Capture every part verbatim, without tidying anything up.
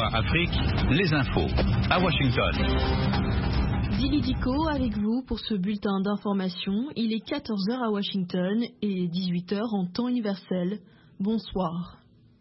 V O A Afrique, les infos à Washington. Dili Diko avec vous pour ce bulletin d'information. Il est quatorze heures à Washington et dix-huit heures en temps universel. Bonsoir.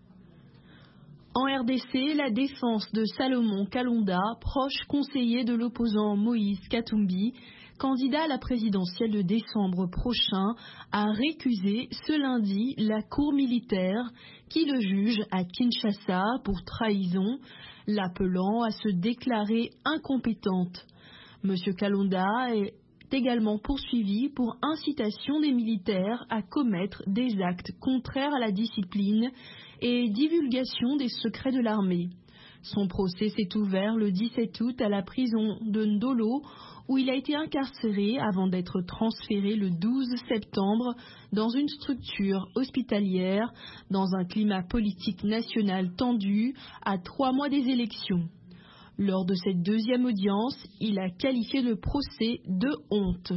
En R D C, la défense de Salomon Kalonda, proche conseiller de l'opposant Moïse Katumbi, candidat à la présidentielle de décembre prochain, a récusé ce lundi la cour militaire qui le juge à Kinshasa pour trahison, l'appelant à se déclarer incompétente. Monsieur Kalonda est également poursuivi pour incitation des militaires à commettre des actes contraires à la discipline et divulgation des secrets de l'armée. Son procès s'est ouvert le dix-sept août à la prison de Ndolo, où il a été incarcéré avant d'être transféré le douze septembre dans une structure hospitalière dans un climat politique national tendu à trois mois des élections. Lors de cette deuxième audience, il a qualifié le procès de honte.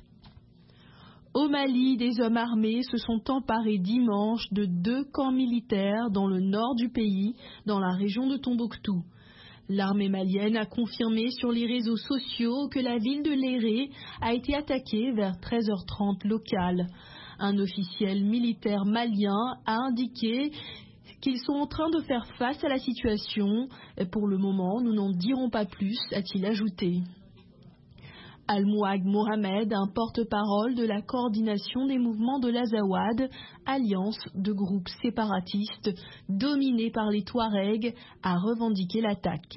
Au Mali, des hommes armés se sont emparés dimanche de deux camps militaires dans le nord du pays, dans la région de Tombouctou. L'armée malienne a confirmé sur les réseaux sociaux que la ville de Léré a été attaquée vers treize heures trente locale. Un officiel militaire malien a indiqué qu'ils sont en train de faire face à la situation. Pour le moment, nous n'en dirons pas plus, a-t-il ajouté. Al-Mouag Mohamed, un porte-parole de la coordination des mouvements de l'Azawad, alliance de groupes séparatistes dominés par les Touaregs, a revendiqué l'attaque.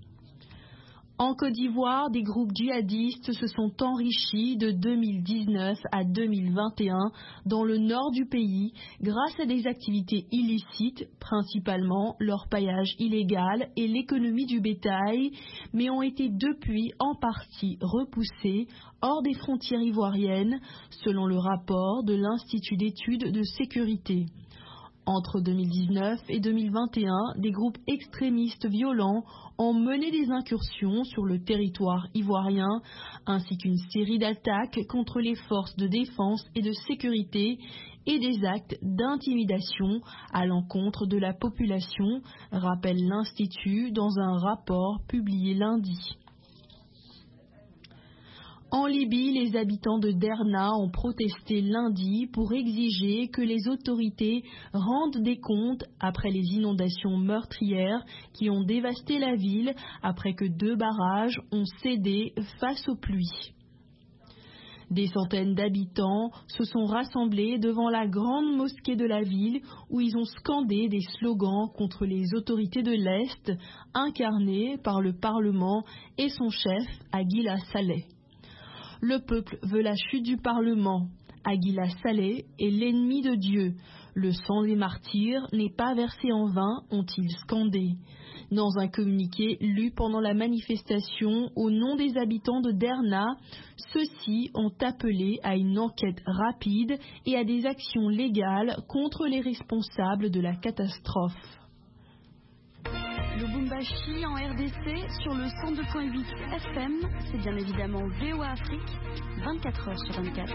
En Côte d'Ivoire, des groupes djihadistes se sont enrichis de deux mille dix-neuf à deux mille vingt et un dans le nord du pays grâce à des activités illicites, principalement l'orpaillage illégal et l'économie du bétail, mais ont été depuis en partie repoussés hors des frontières ivoiriennes, selon le rapport de l'Institut d'études de sécurité. Entre deux mille dix-neuf et deux mille vingt et un, des groupes extrémistes violents ont mené des incursions sur le territoire ivoirien, ainsi qu'une série d'attaques contre les forces de défense et de sécurité et des actes d'intimidation à l'encontre de la population, rappelle l'Institut dans un rapport publié lundi. En Libye, les habitants de Derna ont protesté lundi pour exiger que les autorités rendent des comptes après les inondations meurtrières qui ont dévasté la ville après que deux barrages ont cédé face aux pluies. Des centaines d'habitants se sont rassemblés devant la grande mosquée de la ville où ils ont scandé des slogans contre les autorités de l'Est incarnées par le Parlement et son chef, Aguila Saleh. Le peuple veut la chute du Parlement. Aguila Saleh est l'ennemi de Dieu. Le sang des martyrs n'est pas versé en vain, ont-ils scandé. Dans un communiqué lu pendant la manifestation au nom des habitants de Derna, ceux-ci ont appelé à une enquête rapide et à des actions légales contre les responsables de la catastrophe. Lubumbashi en R D C sur le cent deux virgule huit F M, c'est bien évidemment V O A Afrique, vingt-quatre heures sur vingt-quatre.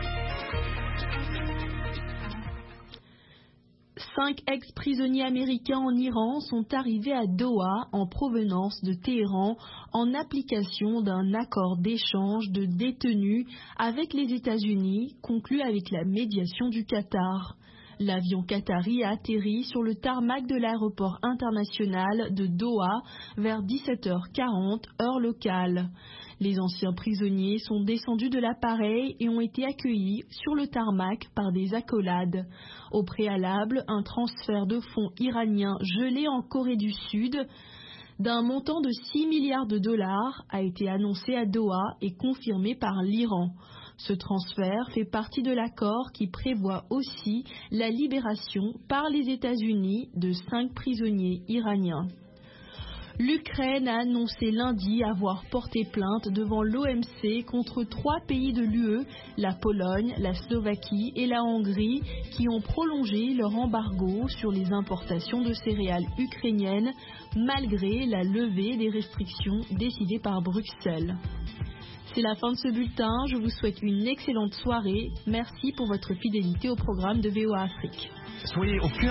Cinq ex-prisonniers américains en Iran sont arrivés à Doha en provenance de Téhéran en application d'un accord d'échange de détenus avec les États-Unis conclu avec la médiation du Qatar. L'avion qatari a atterri sur le tarmac de l'aéroport international de Doha vers dix-sept heures quarante, heure locale. Les anciens prisonniers sont descendus de l'appareil et ont été accueillis sur le tarmac par des accolades. Au préalable, un transfert de fonds iraniens gelés en Corée du Sud d'un montant de six milliards de dollars a été annoncé à Doha et confirmé par l'Iran. Ce transfert fait partie de l'accord qui prévoit aussi la libération par les États-Unis de cinq prisonniers iraniens. L'Ukraine a annoncé lundi avoir porté plainte devant l'O M C contre trois pays de l'U E, la Pologne, la Slovaquie et la Hongrie, qui ont prolongé leur embargo sur les importations de céréales ukrainiennes malgré la levée des restrictions décidées par Bruxelles. C'est la fin de ce bulletin. Je vous souhaite une excellente soirée. Merci pour votre fidélité au programme de V O A Afrique. Soyez au cœur